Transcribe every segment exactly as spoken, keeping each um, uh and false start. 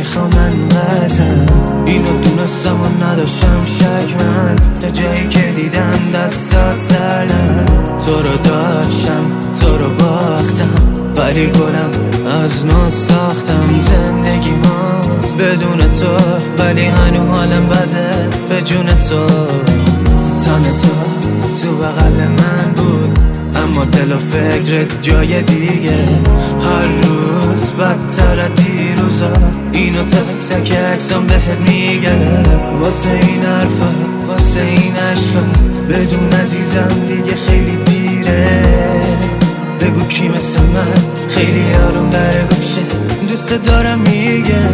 نمیخوام انقدرم. اینو دونستم و نداشتم شک من، تا جایی که دیدم دستات سردن. تو رو داشتم تو رو باختم، ولی گلم از نو ساختم زندگی ما بدون تو، ولی هنو حالم بده به جون تو. تن تو تو بغل من بود، اما دل و فکرت جای دیگه. هر روز بدتر از دیروزا، اینو تک تک عکسام بهت میگه. واسه این حرفا واسه این عشقا، بدون عزیزم دیگه خیلی دیره. بگو کی مثل من خیلی آروم در گوشه دوست دارم میگه.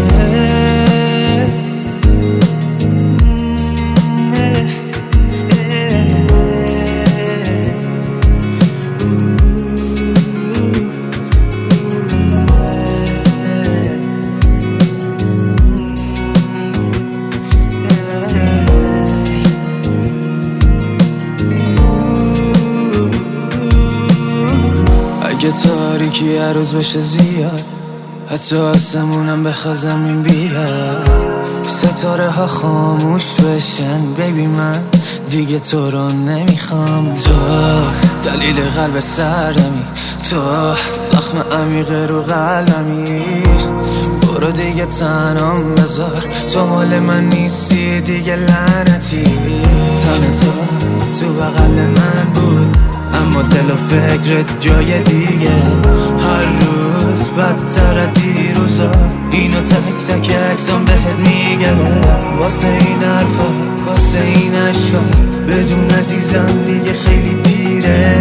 اگه تاریکی هر روز بشه زیاد، حتی آسمونم بخواد زمین بیاد، ستاره ها خاموش بشن، بیبی من دیگه تو رو نمیخوام. تو دلیل قلب سردمی، تو زخم عمیق رو قلبمی. برو دیگه تنام بذار، تو مال من نیستی دیگه لعنتی. تن تو تو بغل من بود، اما دل و فکرت جای دیگه. هر روز بدتر از دیروزا، اینو تک تک عکسام بهت میگه. واسه این حرفا واسه این عشقا، بدون عزیزم دیگه خیلی دیره.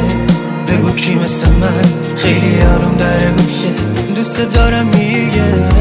بگو کی مثل من خیلی آروم در گوشه دوست دارم میگه.